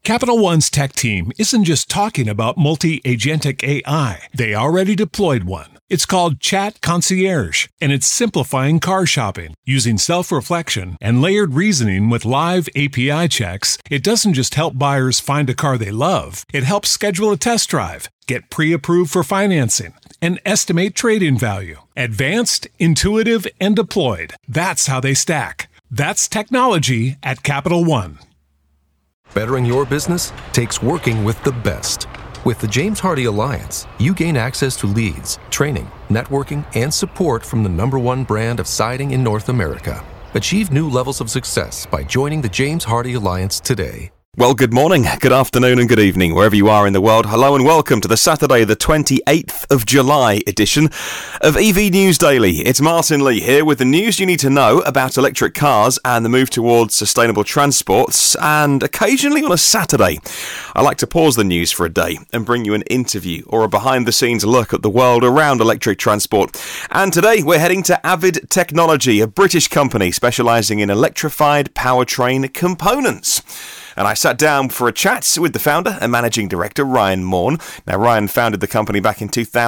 Capital One's tech team isn't just talking about multi-agentic AI. They already deployed one. It's called Chat Concierge, and it's simplifying car shopping. Using self-reflection and layered reasoning with live API checks, it doesn't just help buyers find a car they love. It helps schedule a test drive, get pre-approved for financing, and estimate trade-in value. Advanced, intuitive, and deployed. That's how they stack. That's technology at Capital One. Bettering your business takes working with the best. With the James Hardie Alliance, you gain access to leads, training, networking, and support from the #1 brand of siding in North America. Achieve new levels of success by joining the James Hardie Alliance today. Well, good morning, good afternoon and good evening, wherever you are in the world. Hello and welcome to the Saturday, the 28th of July edition of EV News Daily. It's Martin Lee here with the news you need to know about electric cars and the move towards sustainable transports. And occasionally on a Saturday, I like to pause the news for a day and bring you an interview or a behind-the-scenes look at the world around electric transport. And today we're heading to Avid Technology, a British company specialising in electrified powertrain components. And I sat down for a chat with the founder and managing director, Ryan Maughan. Now, Ryan founded the company back in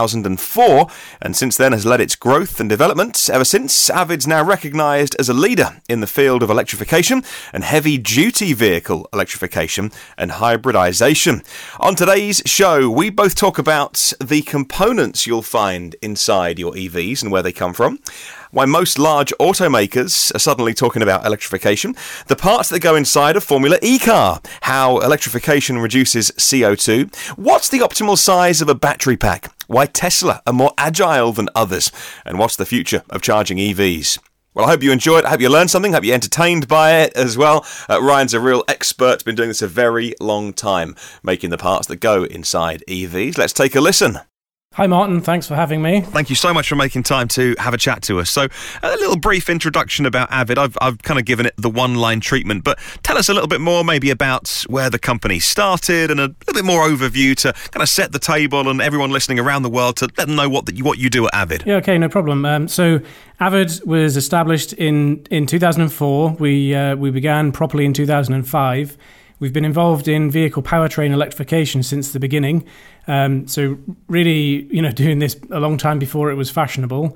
2004, and since then has led its growth and development. Ever since, Avid's now recognised as a leader in the field of electrification and heavy-duty vehicle electrification and hybridisation. On today's show, we both talk about the components you'll find inside your EVs and where they come from, why most large automakers are suddenly talking about electrification, the parts that go inside a Formula E car, how electrification reduces CO2, what's the optimal size of a battery pack, why Tesla are more agile than others, and what's the future of charging EVs. Well, I hope you enjoyed it. I hope you learned something. I hope you're entertained by it as well. Ryan's a real expert. Been doing this a very long time, making the parts that go inside EVs. Let's take a listen. Hi Martin, thanks for having me. Thank you so much for making time to have a chat to us. So a little brief introduction about Avid. I've kind of given it the one-line treatment, but tell us a little bit more maybe about where the company started and a little bit more overview to kind of set the table and everyone listening around the world to let them know what you do at Avid. Yeah, okay, no problem. So Avid was established in 2004. We began properly in 2005. We've been involved in vehicle powertrain electrification since the beginning. So really, doing this a long time before it was fashionable.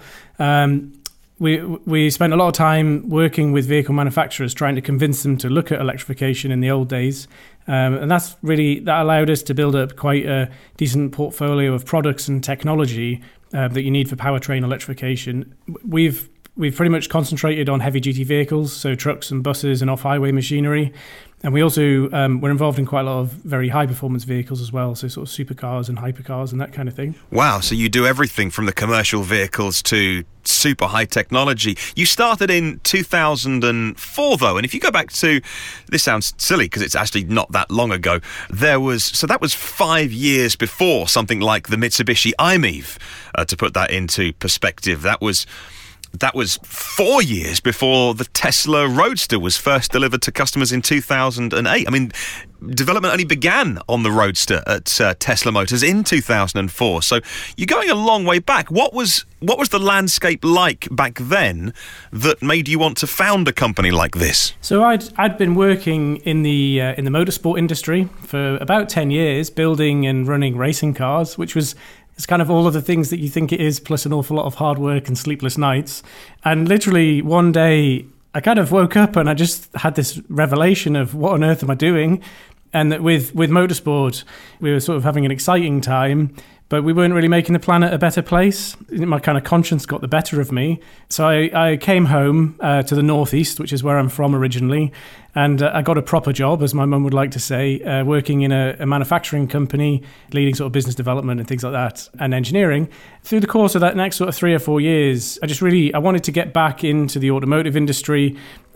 We spent a lot of time working with vehicle manufacturers, trying to convince them to look at electrification in the old days. And that allowed us to build up quite a decent portfolio of products and technology that you need for powertrain electrification. We've pretty much concentrated on heavy-duty vehicles, so trucks and buses and off-highway machinery. And we also were involved in quite a lot of very high-performance vehicles as well, so sort of supercars and hypercars and that kind of thing. Wow, so you do everything from the commercial vehicles to super high technology. You started in 2004, though, and if you go back to, this sounds silly because it's actually not that long ago, that was 5 years before something like the Mitsubishi i-MiEV, to put that into perspective. That was 4 years before the Tesla Roadster was first delivered to customers in 2008. I mean, development only began on the Roadster at Tesla Motors in 2004. So you're going a long way back. What was the landscape like back then that made you want to found a company like this? So I'd been working in the motorsport industry for about 10 years, building and running racing cars, which was... It's kind of all of the things that you think it is, plus an awful lot of hard work and sleepless nights. And literally one day, I kind of woke up and I just had this revelation of what on earth am I doing? And that with motorsport, we were sort of having an exciting time, but we weren't really making the planet a better place. My kind of conscience got the better of me. So I came home to the Northeast, which is where I'm from originally, and I got a proper job, as my mum would like to say, working in a manufacturing company, leading sort of business development and things like that, and engineering. Through the course of that next sort of 3 or 4 years, I wanted to get back into the automotive industry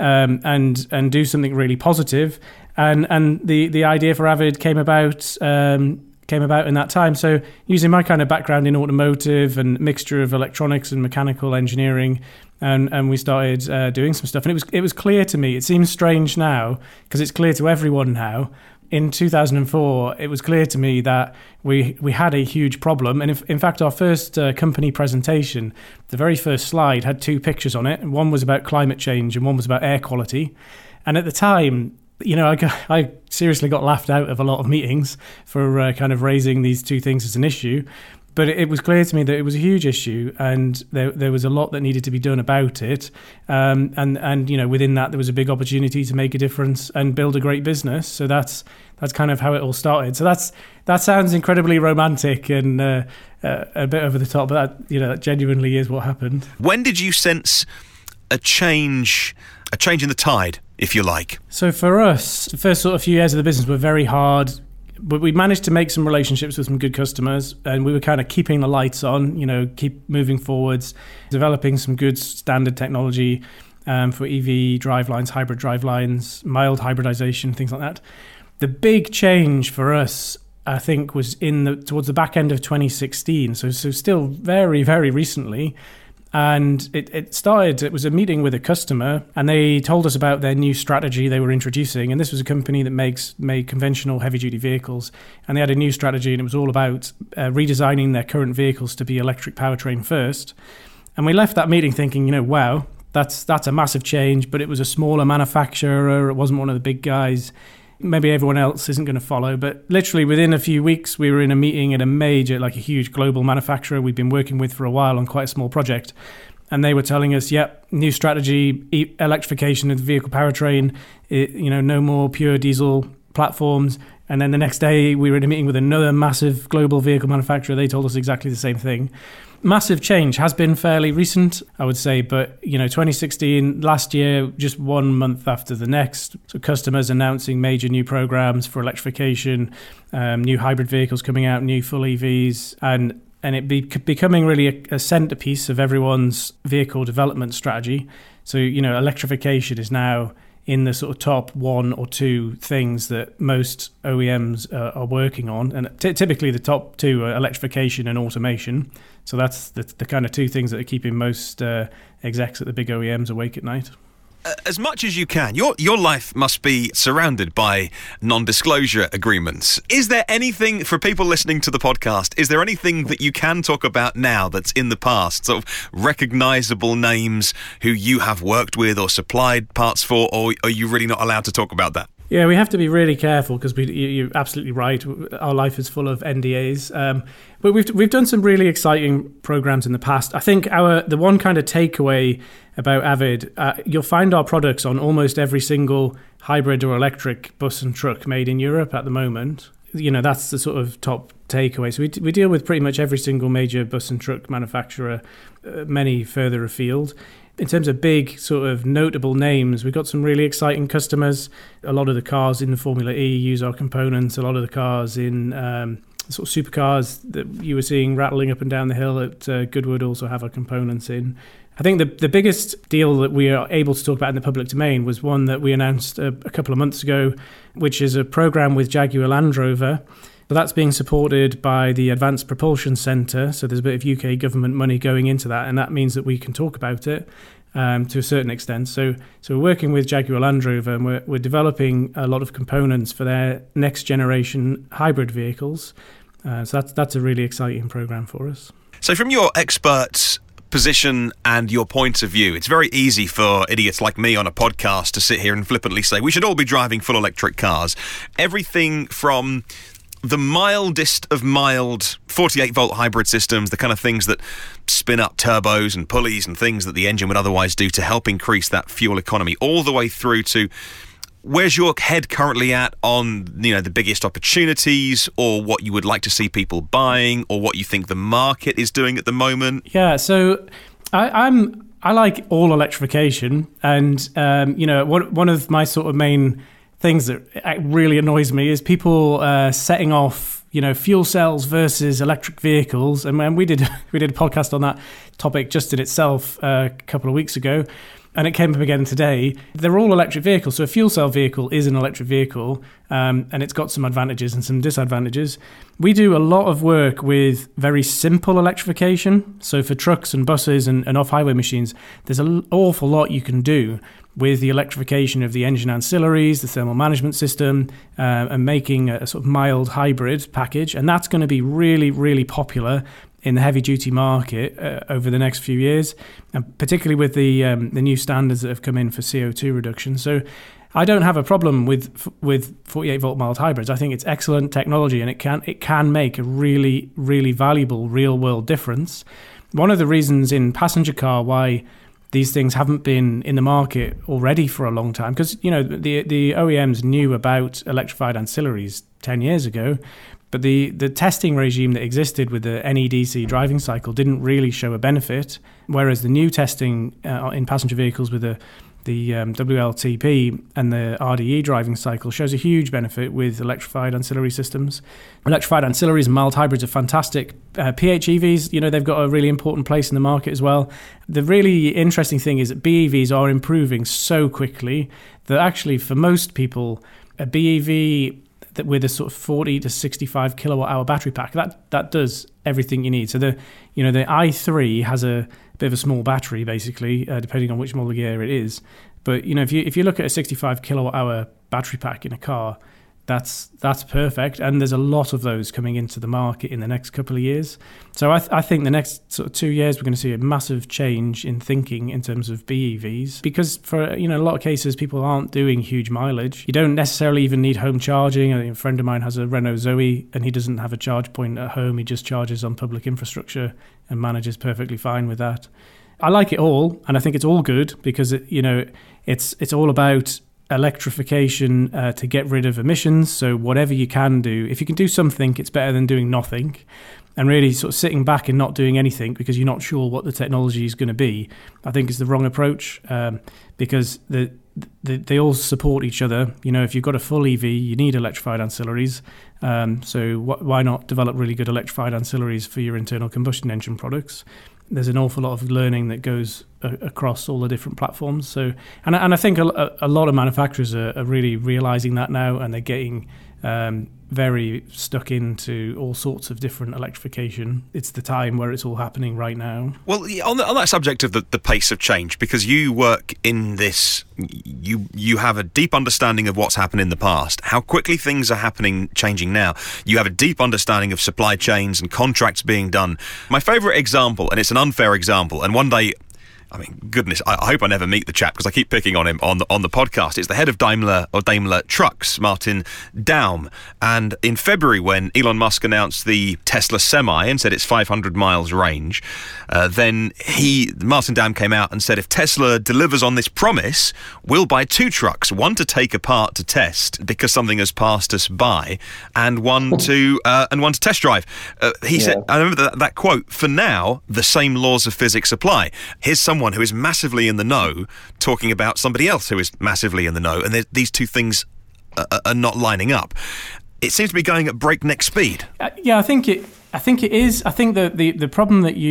and do something really positive. And the idea for Avid came about in that time. So using my kind of background in automotive and mixture of electronics and mechanical engineering, and we started doing some stuff. And it was clear to me, it seems strange now, because it's clear to everyone now. In 2004, it was clear to me that we had a huge problem. And in fact, our first company presentation, the very first slide had 2 pictures on it. And one was about climate change and one was about air quality. And at the time, I seriously got laughed out of a lot of meetings for kind of raising these two things as an issue. But it was clear to me that it was a huge issue, and there was a lot that needed to be done about it. And within that, there was a big opportunity to make a difference and build a great business. So that's kind of how it all started. So that sounds incredibly romantic and a bit over the top, but that genuinely is what happened. When did you sense a change in the tide, if you like? So for us, the first sort of few years of the business were very hard. But we managed to make some relationships with some good customers, and we were kind of keeping the lights on, keep moving forwards, developing some good standard technology for EV drivelines, hybrid drivelines, mild hybridization, things like that. The big change for us, I think, was towards the back end of 2016, so still very, very recently. And it was a meeting with a customer, and they told us about their new strategy they were introducing. And this was a company that made conventional heavy-duty vehicles, and they had a new strategy, and it was all about redesigning their current vehicles to be electric powertrain first. And we left that meeting thinking, wow, that's a massive change, but it was a smaller manufacturer, it wasn't one of the big guys. Maybe everyone else isn't going to follow, but literally within a few weeks, we were in a meeting at a huge global manufacturer we've been working with for a while on quite a small project. And they were telling us, new strategy, electrification of the vehicle powertrain, no more pure diesel platforms. And then the next day, we were in a meeting with another massive global vehicle manufacturer. They told us exactly the same thing. Massive change has been fairly recent, I would say, but 2016, last year, just 1 month after the next, so customers announcing major new programs for electrification, new hybrid vehicles coming out, new full EVs, and it becoming really a centerpiece of everyone's vehicle development strategy. So, electrification is now in the sort of top one or two things that most OEMs are working on. And typically the top two are electrification and automation. So that's the kind of two things that are keeping most execs at the big OEMs awake at night. As much as you can, your life must be surrounded by non-disclosure agreements. Is there anything, for people listening to the podcast, is there anything that you can talk about now that's in the past, sort of recognisable names who you have worked with or supplied parts for, or are you really not allowed to talk about that? Yeah, we have to be really careful because you're absolutely right. Our life is full of NDAs. But we've done some really exciting programs in the past. I think the one kind of takeaway about Avid, you'll find our products on almost every single hybrid or electric bus and truck made in Europe at the moment. That's the sort of top takeaway. So we deal with pretty much every single major bus and truck manufacturer, many further afield. In terms of big sort of notable names, we've got some really exciting customers. A lot of the cars in the Formula E use our components. A lot of the cars in sort of supercars that you were seeing rattling up and down the hill at Goodwood also have our components in. I think the biggest deal that we are able to talk about in the public domain was one that we announced a couple of months ago, which is a program with Jaguar Land Rover. So that's being supported by the Advanced Propulsion Centre. So there's a bit of UK government money going into that, and that means that we can talk about it to a certain extent. So we're working with Jaguar Land Rover, and we're developing a lot of components for their next generation hybrid vehicles. So that's a really exciting program for us. So from your expert position and your point of view, it's very easy for idiots like me on a podcast to sit here and flippantly say we should all be driving full electric cars. Everything from the mildest of mild 48-volt hybrid systems, the kind of things that spin up turbos and pulleys and things that the engine would otherwise do to help increase that fuel economy, all the way through to where's your head currently at on, the biggest opportunities, or what you would like to see people buying, or what you think the market is doing at the moment? Yeah, so I like all electrification, and one of my sort of main things that really annoys me is people setting off, fuel cells versus electric vehicles. And we did a podcast on that topic just in itself a couple of weeks ago, and it came up again today. They're all electric vehicles. So a fuel cell vehicle is an electric vehicle, and it's got some advantages and some disadvantages. We do a lot of work with very simple electrification. So for trucks and buses and off-highway machines, there's an awful lot you can do with the electrification of the engine ancillaries, the thermal management system, and making a sort of mild hybrid package. And that's going to be really, really popular in the heavy-duty market over the next few years, and particularly with the new standards that have come in for CO2 reduction. So I don't have a problem with 48-volt mild hybrids. I think it's excellent technology, and it can make a really, really valuable real-world difference. One of the reasons in passenger car why these things haven't been in the market already for a long time, because the OEMs knew about electrified ancillaries 10 years ago, but the testing regime that existed with the NEDC driving cycle didn't really show a benefit, whereas the new testing in passenger vehicles with the WLTP and the RDE driving cycle shows a huge benefit with electrified ancillary systems. Electrified ancillaries and mild hybrids are fantastic. PHEVs, they've got a really important place in the market as well. The really interesting thing is that BEVs are improving so quickly that actually for most people, a BEV that with a sort of 40 to 65 kilowatt hour battery pack, that does everything you need. So the i3 has a bit of a small battery, basically, depending on which model year it is. But if you look at a 65 kilowatt hour battery pack in a car, that's perfect. And there's a lot of those coming into the market in the next couple of years. So I think the next sort of 2 years we're going to see a massive change in thinking in terms of BEVs, because for a lot of cases people aren't doing huge mileage. You don't necessarily even need home charging. A friend of mine has a Renault Zoe and he doesn't have a charge point at home. He just charges on public infrastructure and manages perfectly fine with that. I like it all, and I think it's all good because it's all about electrification to get rid of emissions. So whatever you can do, if you can do something, it's better than doing nothing. And really sort of sitting back and not doing anything because you're not sure what the technology is going to be, I think is the wrong approach, because they all support each other. If you've got a full EV, you need electrified ancillaries. So why not develop really good electrified ancillaries for your internal combustion engine products? There's an awful lot of learning that goes across all the different platforms. So, and I think a lot of manufacturers are really realizing that now, and they're getting very stuck into all sorts of different electrification. It's the time where it's all happening right now. Well, on that subject of the pace of change, because you work in this, you have a deep understanding of what's happened in the past, how quickly things are changing now. You have a deep understanding of supply chains and contracts being done. My favourite example, and it's an unfair example, and one day, goodness, I hope I never meet the chap because I keep picking on him on the podcast. It's the head of Daimler Trucks, Martin Daum. And in February, when Elon Musk announced the Tesla Semi and said it's 500 miles range, then Martin Daum came out and said, if Tesla delivers on this promise, we'll buy 2 trucks, one to take apart to test because something has passed us by, and one to test drive. He said, I remember that quote, for now, the same laws of physics apply. Here's someone who is massively in the know talking about somebody else who is massively in the know, and these two things are not lining up. It seems to be going at breakneck speed. I think it is. I think that the problem that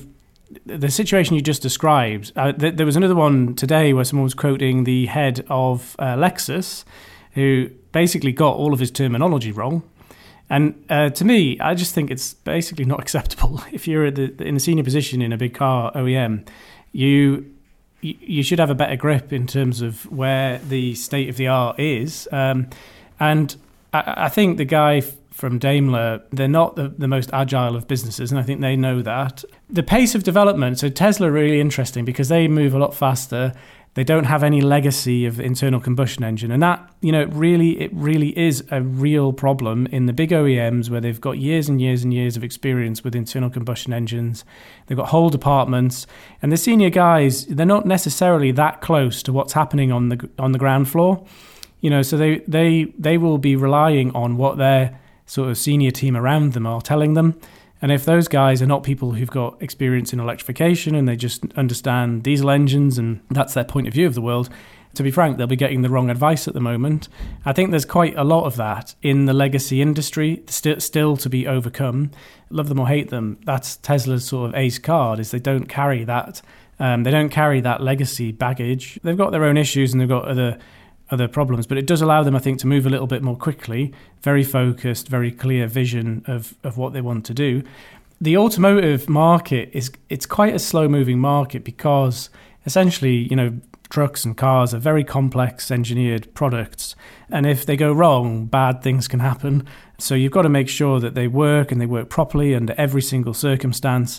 the situation you just described, there was another one today where someone was quoting the head of Lexus, who basically got all of his terminology wrong. And to me, I just think it's basically not acceptable. If you're in a senior position in a big car OEM, you should have a better grip in terms of where the state of the art is. And I think the guy from Daimler, they're not the most agile of businesses, and I think they know that. The pace of development, so Tesla are really interesting because they move a lot faster. They don't have any legacy of internal combustion engine. And that, it really is a real problem in the big OEMs where they've got years and years and years of experience with internal combustion engines. They've got whole departments. And the senior guys, they're not necessarily that close to what's happening on the ground floor. So they will be relying on what their sort of senior team around them are telling them. And if those guys are not people who've got experience in electrification and they just understand diesel engines and that's their point of view of the world, to be frank, they'll be getting the wrong advice at the moment. I think there's quite a lot of that in the legacy industry still to be overcome. Love them or hate them, that's Tesla's sort of ace card, is they don't carry that. They don't carry that legacy baggage. They've got their own issues and they've got other problems, but it does allow them, I think, to move a little bit more quickly, very focused, very clear vision of what they want to do. The automotive market it's quite a slow-moving market because essentially, trucks and cars are very complex engineered products, and if they go wrong, bad things can happen. So you've got to make sure that they work and they work properly under every single circumstance.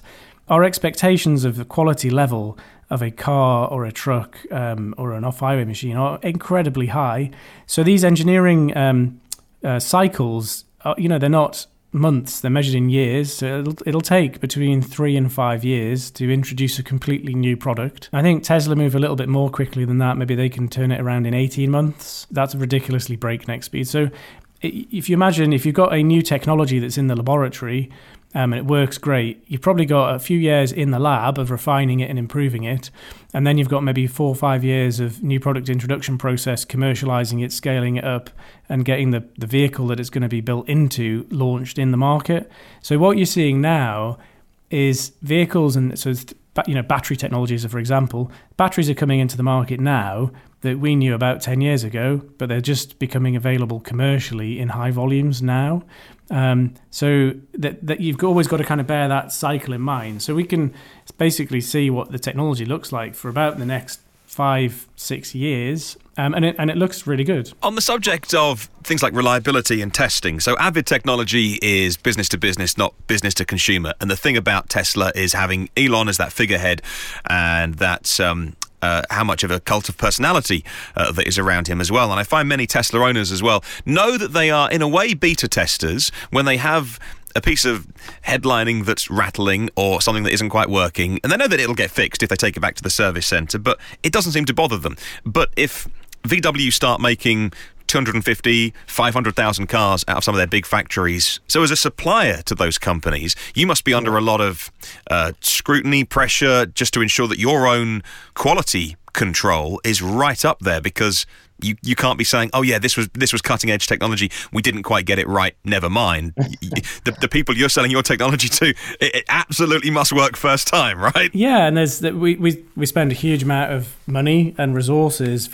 our expectations of the quality level of a car or a truck or an off-highway machine are incredibly high. So these engineering cycles, they're not months, they're measured in years. So it'll take between 3 and 5 years to introduce a completely new product. I think Tesla move a little bit more quickly than that. Maybe they can turn it around in 18 months. That's a ridiculously breakneck speed. So if you imagine, if you've got a new technology that's in the laboratory and it works great, you've probably got a few years in the lab of refining it and improving it. And then you've got maybe 4 or 5 years of new product introduction process, commercializing it, scaling it up, and getting the vehicle that it's going to be built into launched in the market. So what you're seeing now is vehicles, and so battery technologies, for example, batteries are coming into the market now that we knew about 10 years ago, but they're just becoming available commercially in high volumes now. So that you've always got to kind of bear that cycle in mind. So we can basically see what the technology looks like for about the next 5-6 years, and it looks really good. On the subject of things like reliability and testing, so Avid Technology is business to business, not business to consumer. And the thing about Tesla is having Elon as that figurehead, and that's how much of a cult of personality that is around him as well. And I find many Tesla owners as well know that they are, in a way, beta testers when they have a piece of headlining that's rattling or something that isn't quite working, and they know that it'll get fixed if they take it back to the service centre, but it doesn't seem to bother them. But if VW start making 250, 500,000 cars out of some of their big factories, so as a supplier to those companies, you must be under a lot of scrutiny, pressure, just to ensure that your own quality control is right up there, because you can't be saying, oh yeah, this was cutting edge technology, we didn't quite get it right, never mind. the people you're selling your technology to, it absolutely must work first time, right? Yeah, and we spend a huge amount of money and resources.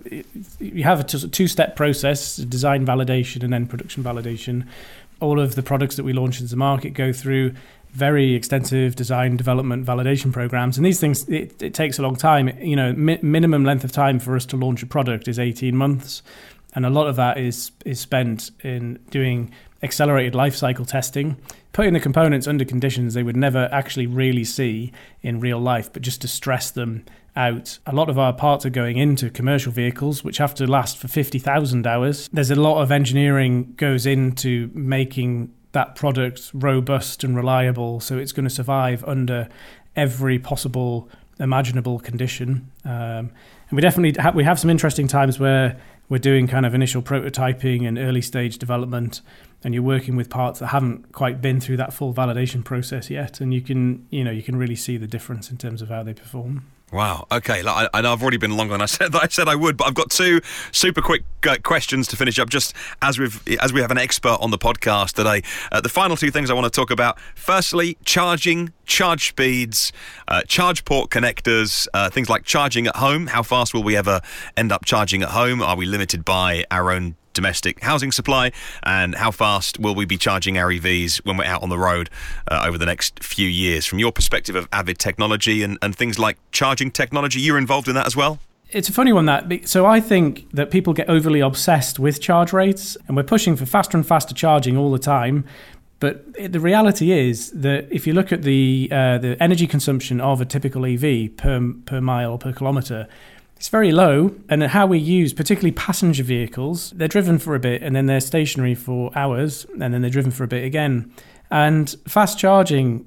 You have a two-step process: design validation and then production validation. All of the products that we launch into the market go through very extensive design, development, validation programs, and these things, it takes a long time. Minimum length of time for us to launch a product is 18 months, and a lot of that is spent in doing accelerated life cycle testing, putting the components under conditions they would never actually really see in real life, but just to stress them out. A lot of our parts are going into commercial vehicles, which have to last for 50,000 hours. There's a lot of engineering goes into making that product robust and reliable, so it's going to survive under every possible imaginable condition. And we definitely we have some interesting times where we're doing kind of initial prototyping and early stage development, and you're working with parts that haven't quite been through that full validation process yet, and you can really see the difference in terms of how they perform. Wow. Okay. I know I've already been longer than I said I would, but I've got 2 super quick questions to finish up. Just as we have an expert on the podcast today, the final 2 things I want to talk about. Firstly, charging, charge speeds, charge port connectors, things like charging at home. How fast will we ever end up charging at home? Are we limited by our own domestic housing supply, and how fast will we be charging our EVs when we're out on the road over the next few years? From your perspective of Avid Technology and things like charging technology, you're involved in that as well? It's a funny one, so I think that people get overly obsessed with charge rates, and we're pushing for faster and faster charging all the time. But the reality is that if you look at the energy consumption of a typical EV per mile or per kilometre, it's very low, and how we use, particularly passenger vehicles, they're driven for a bit and then they're stationary for hours and then they're driven for a bit again. And fast charging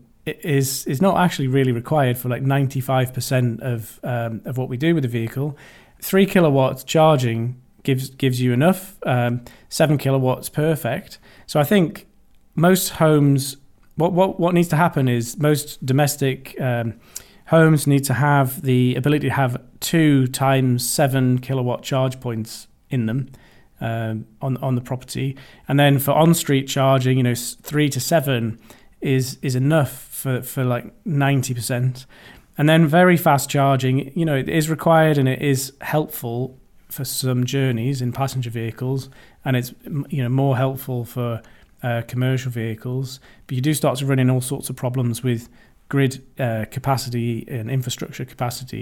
is not actually really required for like 95% of what we do with the vehicle. 3 kilowatts charging gives you enough. 7 kilowatts perfect. So I think most homes, what needs to happen is most domestic homes need to have the ability to have 2 times 7 kilowatt charge points in them on the property, and then for on-street charging, 3 to 7 is enough for like 90%, and then very fast charging, it is required and it is helpful for some journeys in passenger vehicles, and it's more helpful for commercial vehicles, but you do start to run in all sorts of problems with grid capacity and infrastructure capacity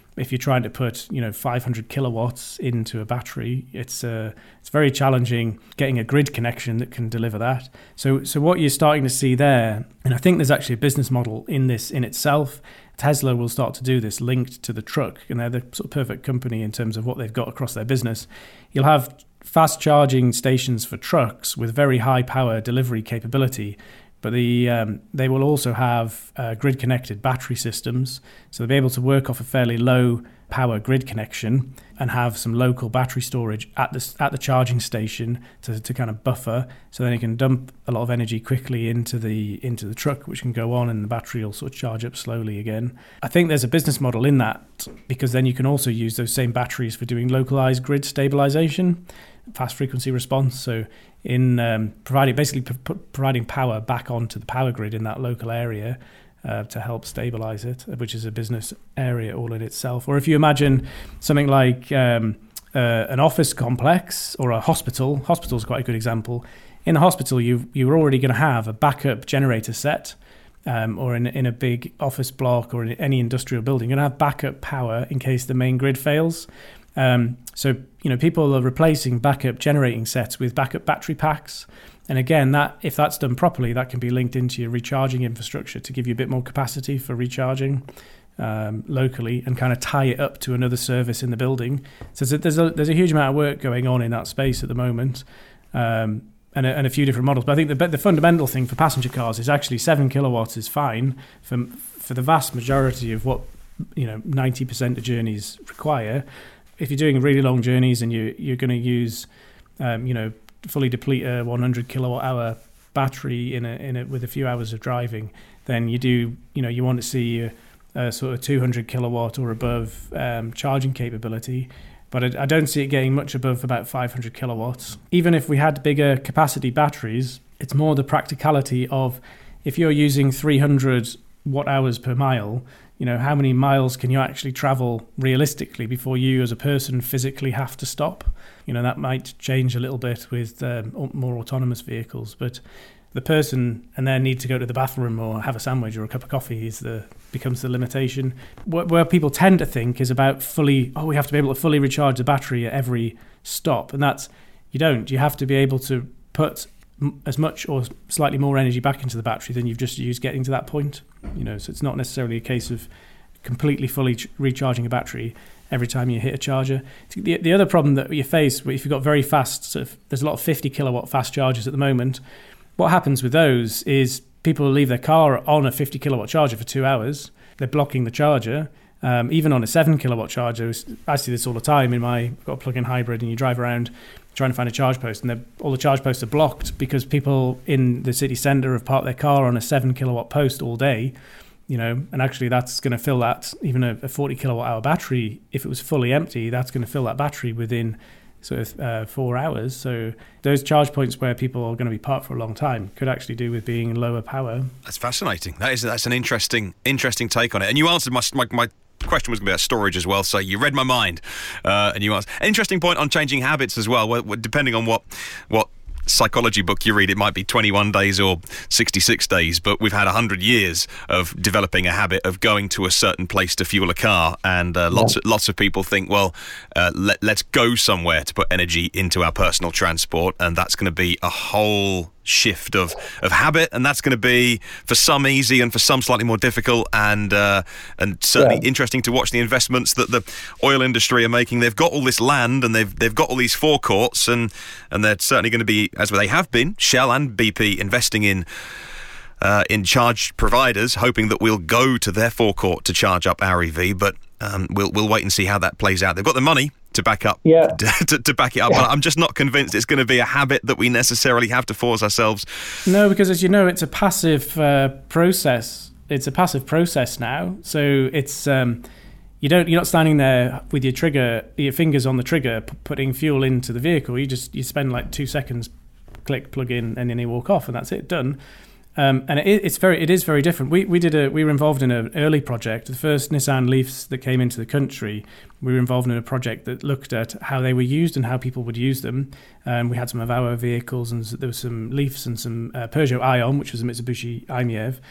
if you're trying to put 500 kilowatts into a battery, it's very challenging getting a grid connection that can deliver that. So what you're starting to see there, and I think there's actually a business model in this in itself. Tesla will start to do this linked to the truck, and they're the sort of perfect company in terms of what they've got across their business. You'll have fast charging stations for trucks with very high power delivery capability, but they will also have grid connected battery systems, so they'll be able to work off a fairly low power grid connection and have some local battery storage at the charging station to kind of buffer, so then you can dump a lot of energy quickly into the truck, which can go on, and the battery will sort of charge up slowly again. I think there's a business model in that, because then you can also use those same batteries for doing localized grid stabilization, fast frequency response. So in providing power back onto the power grid in that local area to help stabilize it, which is a business area all in itself. Or if you imagine something like an office complex or a hospital is quite a good example. In a hospital, you're already going to have a backup generator set, or in a big office block or in any industrial building, you're going to have backup power in case the main grid fails. So people are replacing backup generating sets with backup battery packs. And again, that if that's done properly, that can be linked into your recharging infrastructure to give you a bit more capacity for recharging locally, and kind of tie it up to another service in the building. So there's a huge amount of work going on in that space at the moment, and a few different models. But I think the fundamental thing for passenger cars is actually 7 kilowatts is fine for the vast majority of what 90% of journeys require. If you're doing really long journeys and you're going to use fully deplete a 100 kilowatt hour battery in a with a few hours of driving, then you want to see a sort of 200 kilowatt or above charging capability. But I don't see it getting much above about 500 kilowatts. Even if we had bigger capacity batteries, it's more the practicality of, if you're using 300 watt hours per mile, how many miles can you actually travel realistically before you as a person physically have to stop? That might change a little bit with more autonomous vehicles, but the person and their need to go to the bathroom or have a sandwich or a cup of coffee becomes the limitation. Where people tend to think is about we have to be able to fully recharge the battery at every stop, and that's, you don't. You have to be able to put as much or slightly more energy back into the battery than you've just used getting to that point. So it's not necessarily a case of completely fully recharging a battery every time you hit a charger. The other problem that you face, if you've got very fast, there's a lot of 50 kilowatt fast chargers at the moment. What happens with those is people leave their car on a 50 kilowatt charger for 2 hours. They're blocking the charger. Even on a 7 kilowatt charger, I see this all the time. I've got a plug-in hybrid, and you drive around trying to find a charge post, and all the charge posts are blocked because people in the city centre have parked their car on a 7 kilowatt post all day. And actually that's going to fill that, even a 40 kilowatt hour battery, if it was fully empty, that's going to fill that battery within sort of 4 hours. So those charge points where people are going to be parked for a long time could actually do with being lower power. That's fascinating. That's an interesting take on it. And you answered my question was going to be about storage as well, so you read my mind, and you asked an interesting point on changing habits as well. Depending on what psychology book you read, it might be 21 days or 66 days, but we've had 100 years of developing a habit of going to a certain place to fuel a car, and lots of people think, let's go somewhere to put energy into our personal transport, and that's going to be a whole shift of habit, and that's going to be for some easy and for some slightly more difficult, and certainly interesting to watch the investments that the oil industry are making. They've got all this land, and they've got all these forecourts, and they're certainly going to be, as they have been, Shell and BP investing in charge providers, hoping that we'll go to their forecourt to charge up our EV, but we'll wait and see how that plays out. They've got the money to back up, to back it up, but I'm just not convinced it's going to be a habit that we necessarily have to force ourselves. No, because as you know, it's a passive process. It's a passive process now, so it's you're not standing there with your fingers on the trigger, putting fuel into the vehicle. You spend like 2 seconds, click, plug in, and then you walk off, and that's it, done. And it is very different. We were involved in an early project, the first Nissan Leafs that came into the country. We were involved in a project that looked at how they were used and how people would use them. We had some of our vehicles, and there were some Leafs and some Peugeot Ion, which was a Mitsubishi i-MiEV.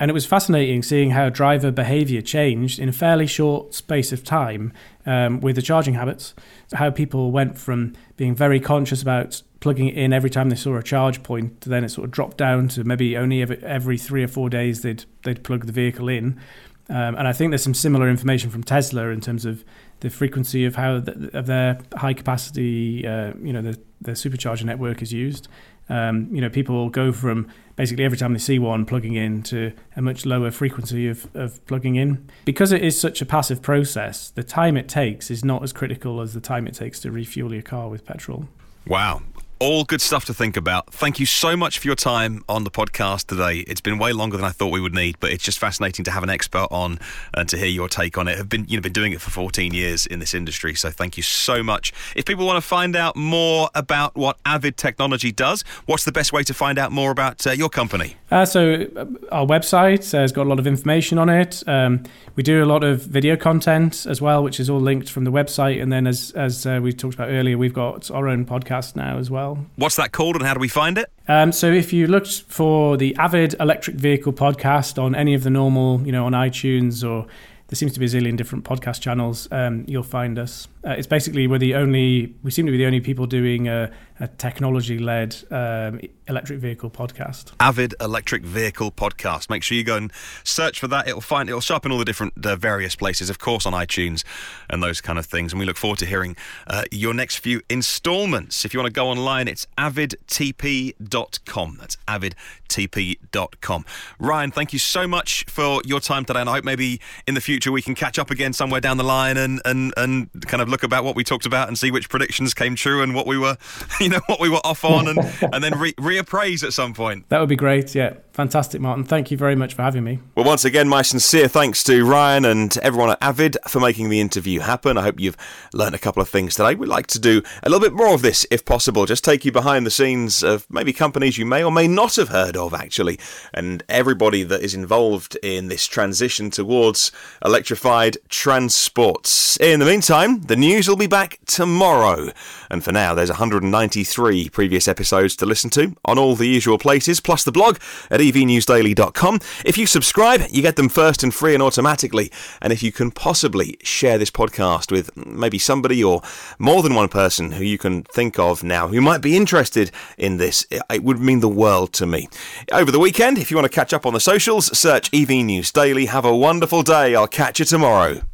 And it was fascinating seeing how driver behaviour changed in a fairly short space of time with the charging habits, how people went from being very conscious about plugging it in every time they saw a charge point, to then it sort of dropped down to maybe only every 3 or 4 days they'd plug the vehicle in. And I think there's some similar information from Tesla in terms of the frequency of how of their high capacity, the supercharger network is used. People go from basically every time they see one plugging in to a much lower frequency of plugging in. Because it is such a passive process, the time it takes is not as critical as the time it takes to refuel your car with petrol. Wow. All good stuff to think about. Thank you so much for your time on the podcast today. It's been way longer than I thought we would need, but it's just fascinating to have an expert on and to hear your take on it. I've been doing it for 14 years in this industry, so thank you so much. If people want to find out more about what Avid Technology does, what's the best way to find out more about your company? So our website has got a lot of information on it. We do a lot of video content as well, which is all linked from the website. And then as we talked about earlier, we've got our own podcast now as well. What's that called and how do we find it? So if you looked for the Avid Electric Vehicle Podcast on any of the normal, on iTunes, or there seems to be a zillion different podcast channels, you'll find us. It's basically we seem to be the only people doing a technology-led electric vehicle podcast. Avid Electric Vehicle Podcast. Make sure you go and search for that. It'll show up in all the different various places, of course, on iTunes and those kind of things. And we look forward to hearing your next few installments. If you want to go online, it's avidtp.com. That's avidtp.com. Ryan, thank you so much for your time today, and I hope maybe in the future we can catch up again somewhere down the line and kind of look about what we talked about and see which predictions came true and what we were off on, and then reappraise at some point. That would be great. Yeah, fantastic, Martin. Thank you very much for having me. Well, once again, my sincere thanks to Ryan and everyone at Avid for making the interview happen. I hope you've learned a couple of things today. We'd like to do a little bit more of this, if possible. Just take you behind the scenes of maybe companies you may or may not have heard of, actually, and everybody that is involved in this transition towards electrified transports. In the meantime, the news will be back tomorrow. And for now, there's 193 previous episodes to listen to on all the usual places, plus the blog at evnewsdaily.com. If you subscribe, you get them first and free and automatically. And if you can possibly share this podcast with maybe somebody or more than one person who you can think of now who might be interested in this, it would mean the world to me. Over the weekend, if you want to catch up on the socials, search EV News Daily. Have a wonderful day. I'll catch you tomorrow.